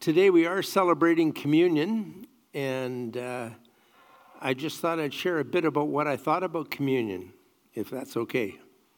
Today we are celebrating communion, and I just thought I'd share a bit about what I thought about communion, if that's okay.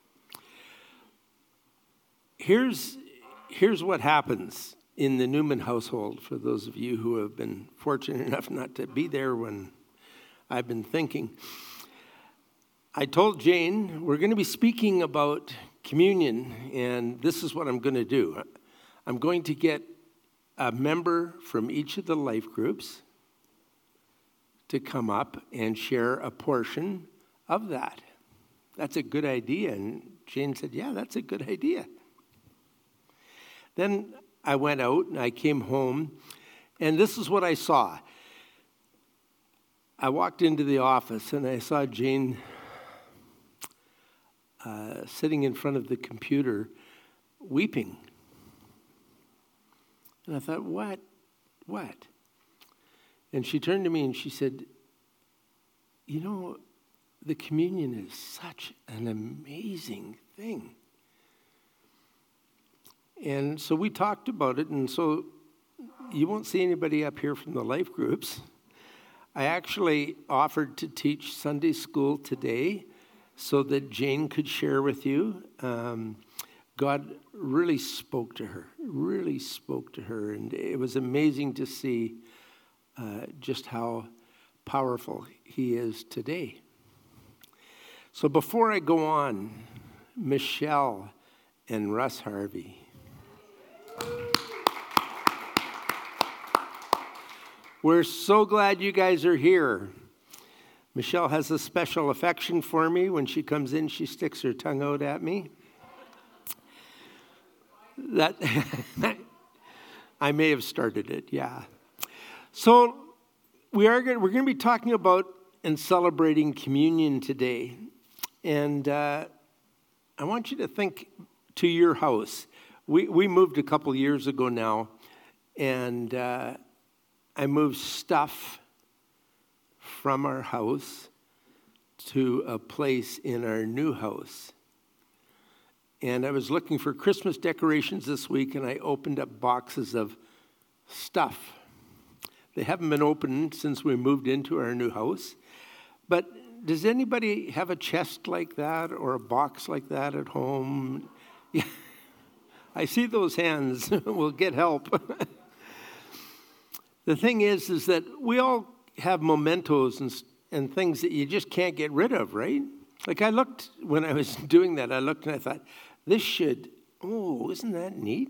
Here's what happens in the Newman household, for those of you who have been fortunate enough not to be there when I've been thinking. I told Jane we're going to be speaking about communion, and this is what I'm going to do. I'm going to get a member from each of the life groups to come up and share a portion of that. That's a good idea. And Jane said, yeah, that's a good idea. Then I went out and I came home, and this is what I saw. I walked into the office and I saw Jane sitting in front of the computer weeping. And I thought, what? And she turned to me and she said, you know, the communion is such an amazing thing. And so we talked about it, and so you won't see anybody up here from the life groups. I actually offered to teach Sunday school today so that Jane could share with you. God really spoke to her, and it was amazing to see just how powerful he is today. So before I go on, Michelle and Russ Harvey. We're so glad you guys are here. Michelle has a special affection for me. When she comes in, she sticks her tongue out at me. That I may have started it, yeah. So we're going to be talking about and celebrating communion today. And I want you to think to your house. We moved a couple years ago now, and I moved stuff from our house to a place in our new house. And I was looking for Christmas decorations this week, and I opened up boxes of stuff. They haven't been opened since we moved into our new house. But does anybody have a chest like that or a box like that at home? Yeah. I see those hands. We'll get help. The thing is that we all have mementos and things that you just can't get rid of, right? Like I looked, when I was doing that, I looked and I thought, isn't that neat?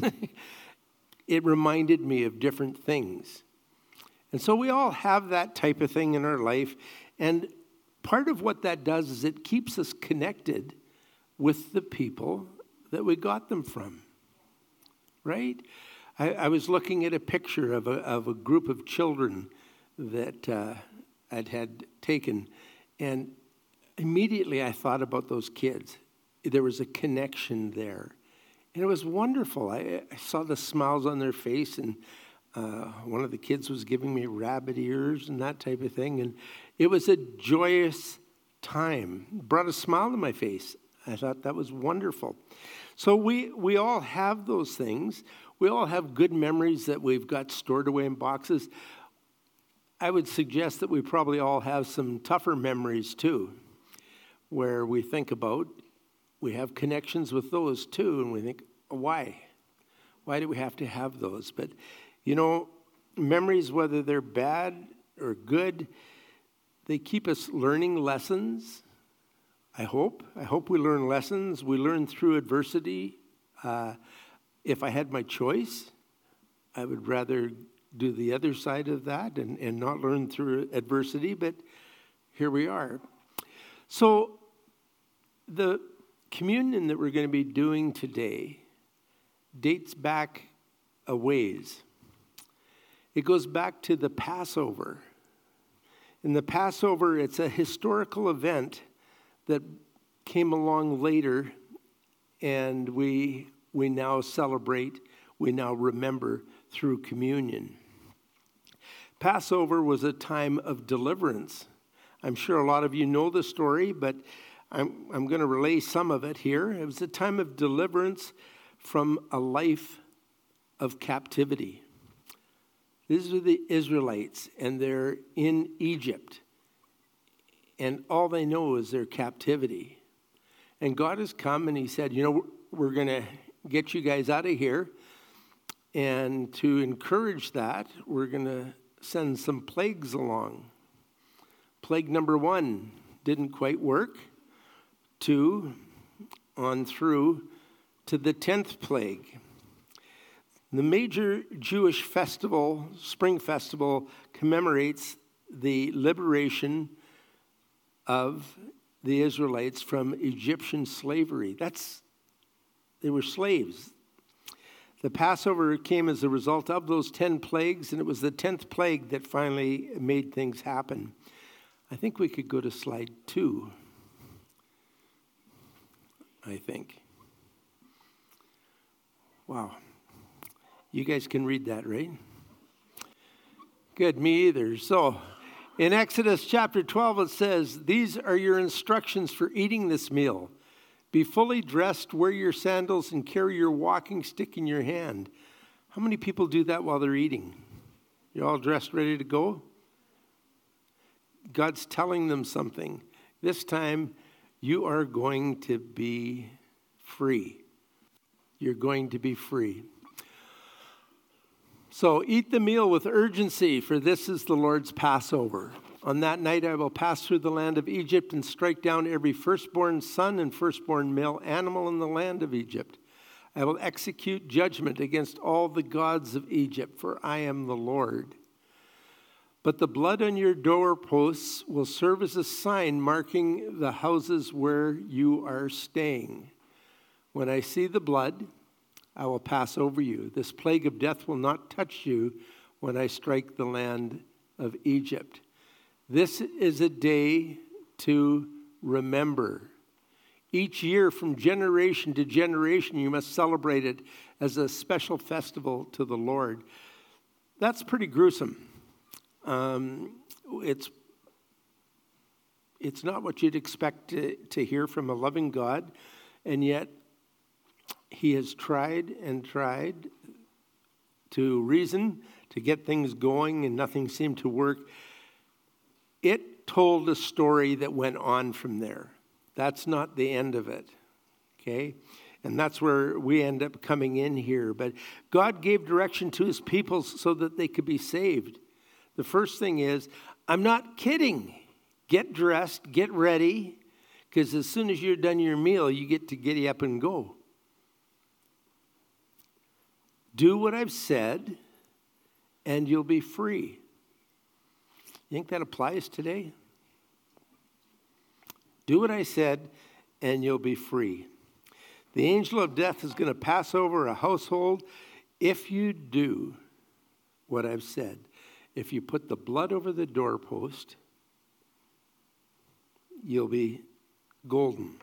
It reminded me of different things. And so we all have that type of thing in our life. And part of what that does is it keeps us connected with the people that we got them from, right? I was looking at a picture of a group of children that I'd had taken, and immediately I thought about those kids. There was a connection there. And it was wonderful. I saw the smiles on their face, and one of the kids was giving me rabbit ears and that type of thing. And it was a joyous time. It brought a smile to my face. I thought that was wonderful. So we all have those things. We all have good memories that we've got stored away in boxes. I would suggest that we probably all have some tougher memories too, where we think about, we have connections with those too, and we think, why? Why do we have to have those? But, you know, memories, whether they're bad or good, they keep us learning lessons, I hope. I hope we learn lessons. We learn through adversity. If I had my choice, I would rather do the other side of that and not learn through adversity, but here we are. So the communion that we're going to be doing today dates back a ways. It goes back to the Passover. In the Passover, it's a historical event that came along later, and we now celebrate, we now remember through communion. Passover was a time of deliverance. I'm sure a lot of you know the story, but I'm going to relay some of it here. It was a time of deliverance from a life of captivity. These are the Israelites, and they're in Egypt. And all they know is their captivity. And God has come and he said, we're going to get you guys out of here. And to encourage that, we're going to send some plagues along. Plague number 1 didn't quite work. 2, on through to the 10th plague. The major Jewish festival, Spring Festival, commemorates the liberation of the Israelites from Egyptian slavery. They were slaves. The Passover came as a result of those 10 plagues, and it was the 10th plague that finally made things happen. I think we could go to slide 2. I think. Wow. You guys can read that, right? Good, me either. So, in Exodus chapter 12, it says, "These are your instructions for eating this meal. Be fully dressed, wear your sandals, and carry your walking stick in your hand." How many people do that while they're eating? You're all dressed, ready to go? God's telling them something. This time, you are going to be free. You're going to be free. So eat the meal with urgency, for this is the Lord's Passover. On that night I will pass through the land of Egypt and strike down every firstborn son and firstborn male animal in the land of Egypt. I will execute judgment against all the gods of Egypt, for I am the Lord. But the blood on your doorposts will serve as a sign marking the houses where you are staying. When I see the blood, I will pass over you. This plague of death will not touch you when I strike the land of Egypt. This is a day to remember. Each year, from generation to generation, you must celebrate it as a special festival to the Lord. That's pretty gruesome. It's not what you'd expect to hear from a loving God, and yet he has tried and tried to reason, to get things going, and nothing seemed to work. It told a story that went on from there. That's not the end of it, okay? And that's where we end up coming in here. But God gave direction to his people so that they could be saved. The first thing is, I'm not kidding. Get dressed, get ready, because as soon as you're done your meal, you get to giddy up and go. Do what I've said, and you'll be free. You think that applies today? Do what I said, and you'll be free. The angel of death is going to pass over a household if you do what I've said. If you put the blood over the doorpost, you'll be golden.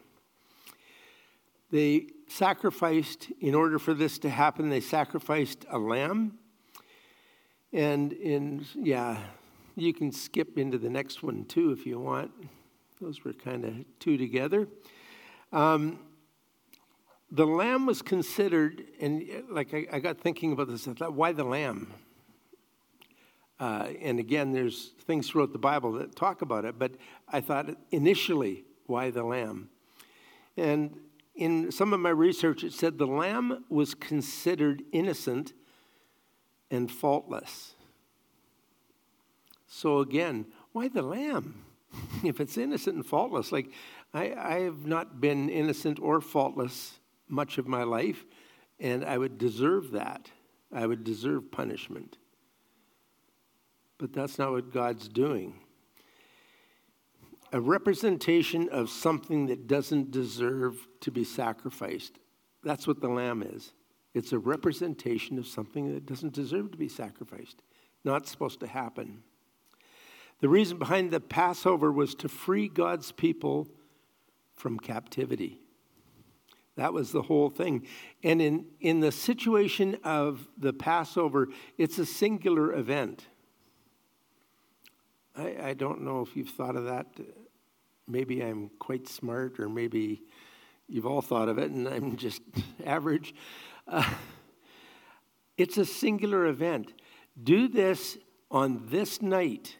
They sacrificed, in order for this to happen, they sacrificed a lamb. And you can skip into the next one too if you want. Those were kind of two together. The lamb was considered, and I got thinking about this, I thought, why the lamb? And again, there's things throughout the Bible that talk about it, but I thought initially, why the lamb? And in some of my research, it said the lamb was considered innocent and faultless. So again, why the lamb? If it's innocent and faultless, I have not been innocent or faultless much of my life, and I would deserve that. I would deserve punishment. But that's not what God's doing. A representation of something that doesn't deserve to be sacrificed. That's what the lamb is. It's a representation of something that doesn't deserve to be sacrificed. Not supposed to happen. The reason behind the Passover was to free God's people from captivity. That was the whole thing. And in the situation of the Passover, it's a singular event. I don't know if you've thought of that. Maybe I'm quite smart, or maybe you've all thought of it and I'm just average. It's a singular event. Do this on this night.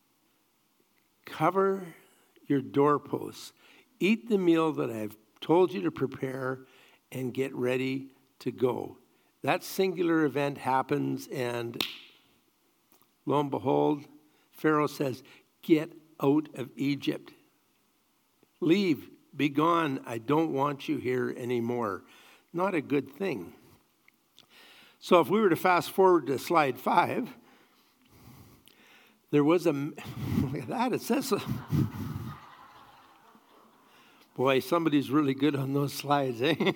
Cover your doorposts. Eat the meal that I've told you to prepare and get ready to go. That singular event happens, and lo and behold, Pharaoh says, get out of Egypt. Leave, be gone. I don't want you here anymore. Not a good thing. So if we were to fast forward to slide 5, there was a, look at that, it says, boy, somebody's really good on those slides, eh?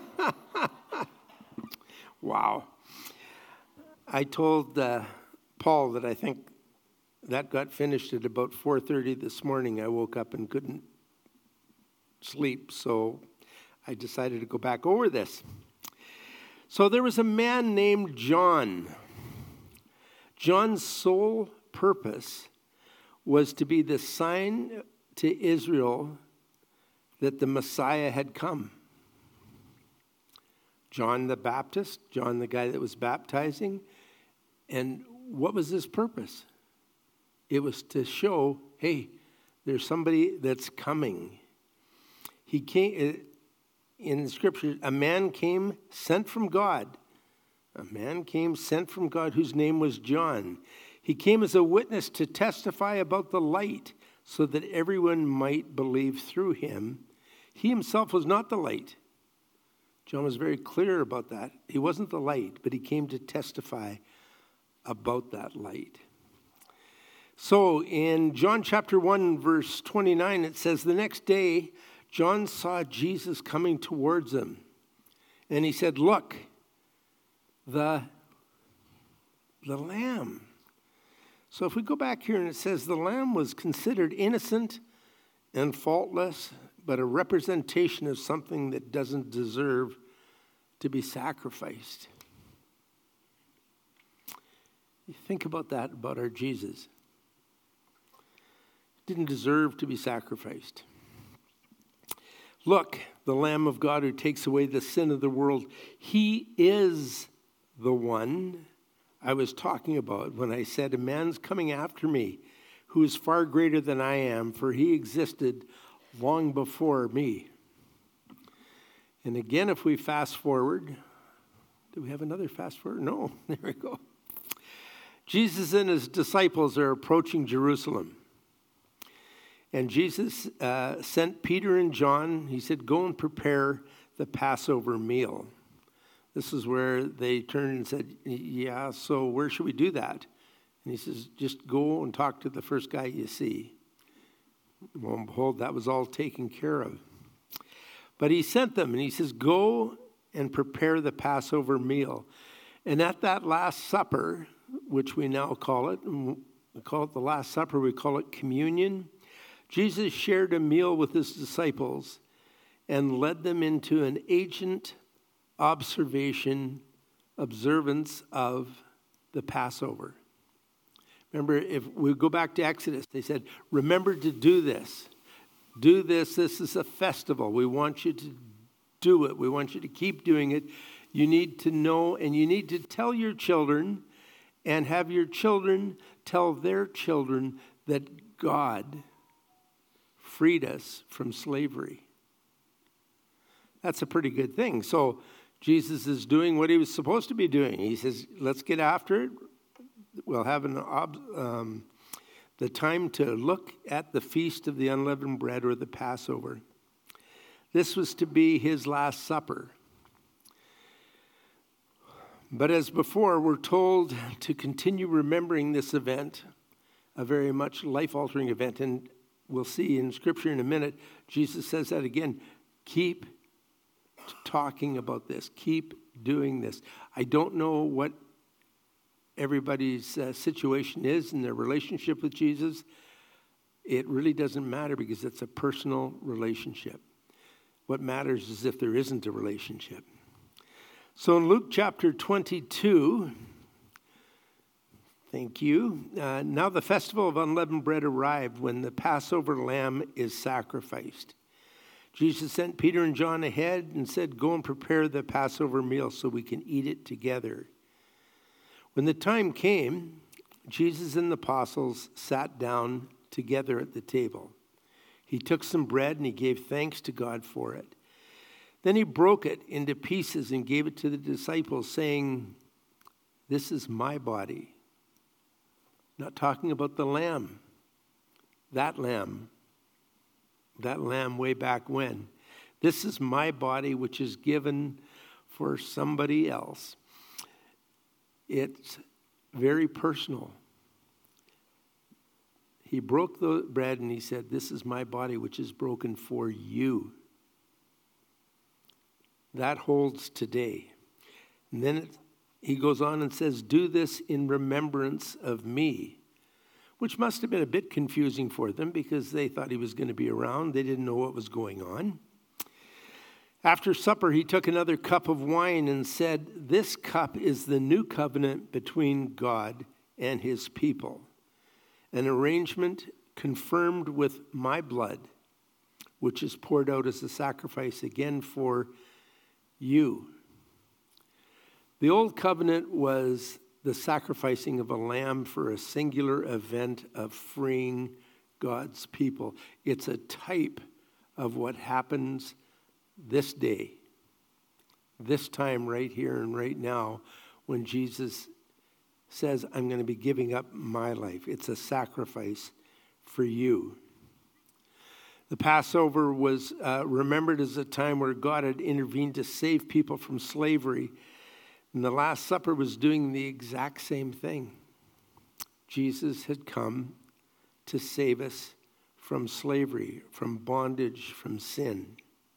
Wow. I told Paul that I think that got finished at about 4:30 this morning. I woke up and couldn't sleep, so I decided to go back over this. So there was a man named John. John's sole purpose was to be the sign to Israel that the Messiah had come. John the Baptist, John the guy that was baptizing. And what was his purpose? It was to show, hey, there's somebody that's coming. He came, in the scripture, a man came sent from God. A man came sent from God whose name was John. He came as a witness to testify about the light so that everyone might believe through him. He himself was not the light. John was very clear about that. He wasn't the light, but he came to testify about that light. So in John chapter 1, verse 29, it says, the next day, John saw Jesus coming towards him. And he said, look, the lamb. So if we go back here and it says the lamb was considered innocent and faultless, but a representation of something that doesn't deserve to be sacrificed. You think about that, about our Jesus. Didn't deserve to be sacrificed. Look, the Lamb of God who takes away the sin of the world. He is the one I was talking about when I said, a man's coming after me who is far greater than I am, for he existed long before me. And again, if we fast forward, do we have another fast forward? No, there we go. Jesus and his disciples are approaching Jerusalem. And Jesus sent Peter and John. He said, go and prepare the Passover meal. This is where they turned and said, yeah, so where should we do that? And he says, just go and talk to the first guy you see. Well, and behold, that was all taken care of. But he sent them, and he says, go and prepare the Passover meal. And at that Last Supper, which we now call it, we call it the Last Supper, we call it communion, Jesus shared a meal with his disciples and led them into an ancient observance of the Passover. Remember, if we go back to Exodus, they said, remember to do this. Do this. This is a festival. We want you to do it. We want you to keep doing it. You need to know, and you need to tell your children and have your children tell their children that God freed us from slavery. That's a pretty good thing. So Jesus is doing what he was supposed to be doing. He says, let's get after it. We'll have the time to look at the Feast of the Unleavened Bread, or the Passover. This was to be his Last Supper. But as before, we're told to continue remembering this event, a very much life-altering event. And we'll see in Scripture in a minute, Jesus says that again. Keep talking about this. Keep doing this. I don't know what everybody's situation is in their relationship with Jesus. It really doesn't matter because it's a personal relationship. What matters is if there isn't a relationship. So in Luke chapter 22, thank you. Now the festival of unleavened bread arrived when the Passover lamb is sacrificed. Jesus sent Peter and John ahead and said, go and prepare the Passover meal so we can eat it together. When the time came, Jesus and the apostles sat down together at the table. He took some bread and he gave thanks to God for it. Then he broke it into pieces and gave it to the disciples, saying, "This is my body." Not talking about the lamb. That lamb way back when. "This is my body, which is given for somebody else." It's very personal. He broke the bread and he said, "This is my body, which is broken for you." That holds today. And then he goes on and says, "Do this in remembrance of me," which must have been a bit confusing for them because they thought he was going to be around. They didn't know what was going on. After supper, he took another cup of wine and said, "This cup is the new covenant between God and his people, an arrangement confirmed with my blood, which is poured out as a sacrifice again for you." The old covenant was the sacrificing of a lamb for a singular event of freeing God's people. It's a type of what happens this day, this time right here and right now, when Jesus says, "I'm going to be giving up my life." It's a sacrifice for you. The Passover was remembered as a time where God had intervened to save people from slavery. And the Last Supper was doing the exact same thing. Jesus had come to save us from slavery, from bondage, from sin.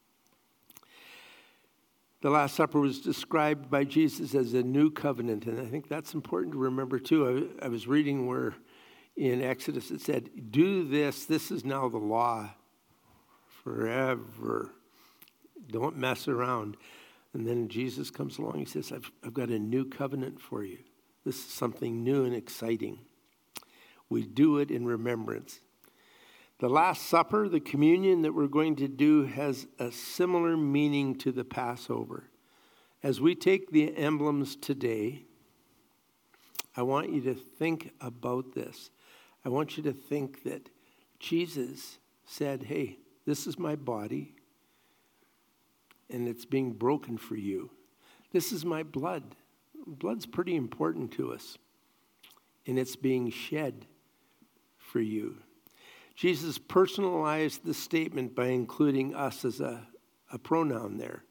The Last Supper was described by Jesus as a new covenant, and I think that's important to remember too. I was reading where in Exodus it said, "Do this, this is now the law forever. Don't mess around." And then Jesus comes along, he says, I've got a new covenant for you. This is something new and exciting. We do it in remembrance. The Last Supper, the communion that we're going to do, has a similar meaning to the Passover. As we take the emblems today, I want you to think about this. I want you to think that Jesus said, "Hey, this is my body, and it's being broken for you. This is my blood." Blood's pretty important to us, and it's being shed for you. Jesus personalized the statement by including us as a pronoun there.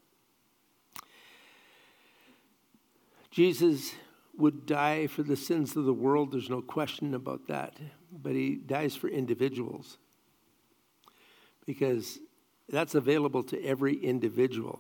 Jesus would die for the sins of the world. There's no question about that. But he dies for individuals because that's available to every individual.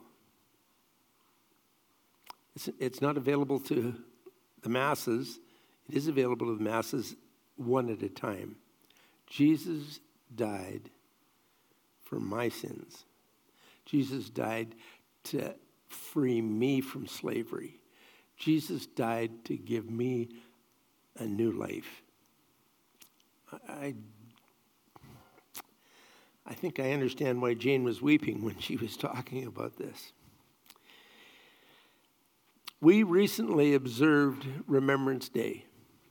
It's not available to the masses. It is available to the masses one at a time. Jesus died for my sins. Jesus died to free me from slavery. Jesus died to give me a new life. I think I understand why Jane was weeping when she was talking about this. We recently observed Remembrance Day.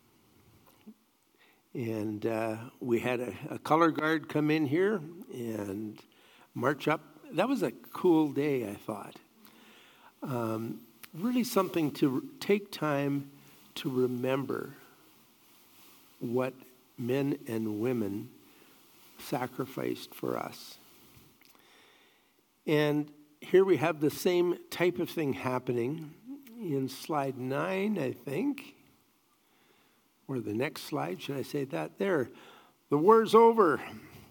And we had a color guard come in here and march up. That was a cool day, I thought. Really something to take time to remember what men and women sacrificed for us. And here we have the same type of thing happening in slide 9, I think. Or the next slide, should I say that? There. The war's over.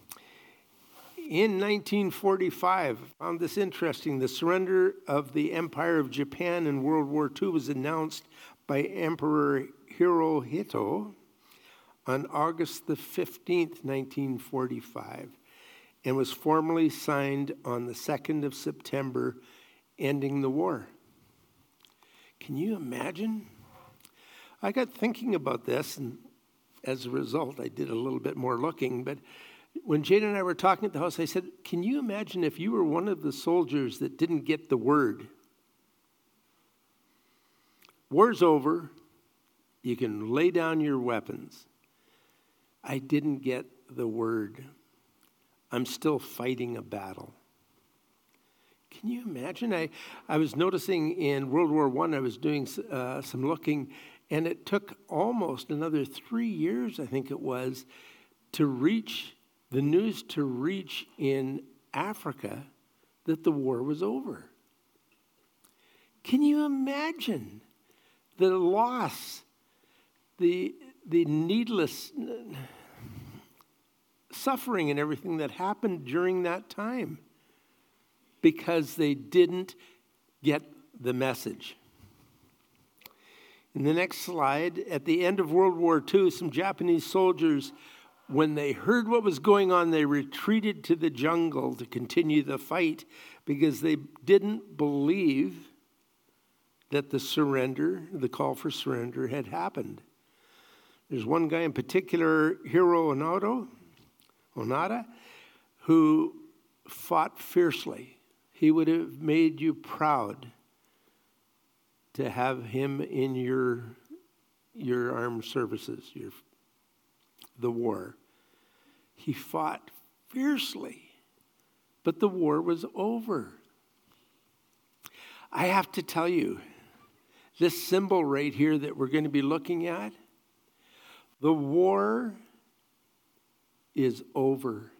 In 1945, I found this interesting. The surrender of the Empire of Japan in World War II was announced by Emperor Hirohito on August the 15th, 1945, and was formally signed on the 2nd of September, ending the war. Can you imagine? I got thinking about this, and as a result, I did a little bit more looking. But when Jane and I were talking at the house, I said, can you imagine if you were one of the soldiers that didn't get the word? War's over. You can lay down your weapons. I didn't get the word. I'm still fighting a battle. Can you imagine? I was noticing in World War I, I was doing some looking, and it took almost another 3 years, I think it was, to reach the news to reach in Africa that the war was over. Can you imagine the loss, the needless suffering and everything that happened during that time because they didn't get the message? In the next slide, at the end of World War II, some Japanese soldiers, when they heard what was going on, they retreated to the jungle to continue the fight because they didn't believe that the call for surrender had happened. There's one guy in particular, Hiro Onada, who fought fiercely. He would have made you proud to have him in your armed services, the war. He fought fiercely, but the war was over. I have to tell you, this symbol right here that we're going to be looking at, the war is over.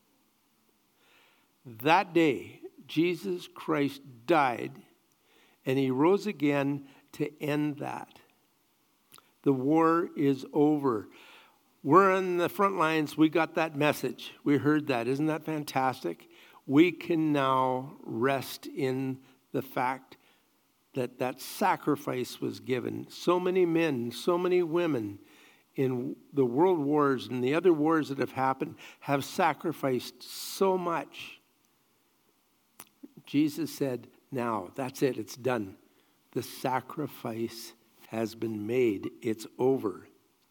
That day, Jesus Christ died, and he rose again to end that. The war is over. We're on the front lines. We got that message. We heard that. Isn't that fantastic? We can now rest in the fact that that sacrifice was given. So many men, so many women in the world wars and the other wars that have happened have sacrificed so much. Jesus said, now, that's it. It's done. The sacrifice has been made. It's over.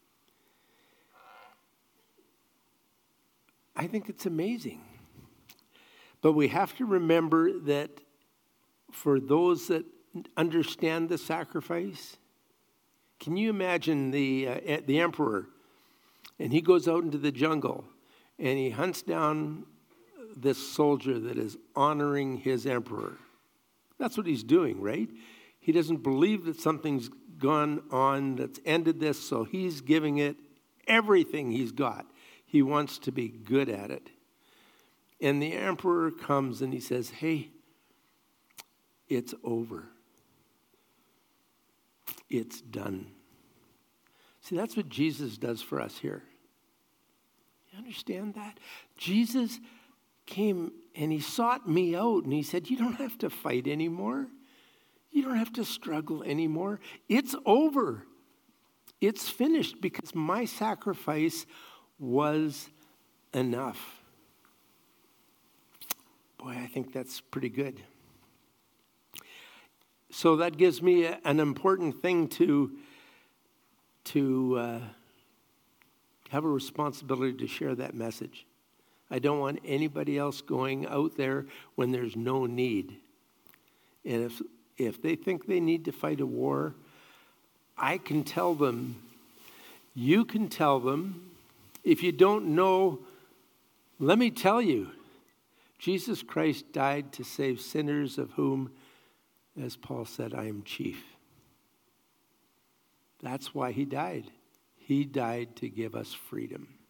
I think it's amazing. But we have to remember that for those that understand the sacrifice, can you imagine the emperor, and he goes out into the jungle, and he hunts down this soldier that is honoring his emperor. That's what he's doing, right? He doesn't believe that something's gone on that's ended this, so he's giving it everything he's got. He wants to be good at it. And the emperor comes and he says, hey, it's over. It's done. See, that's what Jesus does for us here. You understand that? Jesus came and he sought me out and he said, you don't have to fight anymore. You don't have to struggle anymore. It's over. It's finished because my sacrifice was enough. Boy, I think that's pretty good. So that gives me an important thing to have a responsibility to share that message. I don't want anybody else going out there when there's no need. And if they think they need to fight a war, I can tell them, you can tell them. If you don't know, let me tell you, Jesus Christ died to save sinners, of whom, as Paul said, I am chief. That's why he died. He died to give us freedom.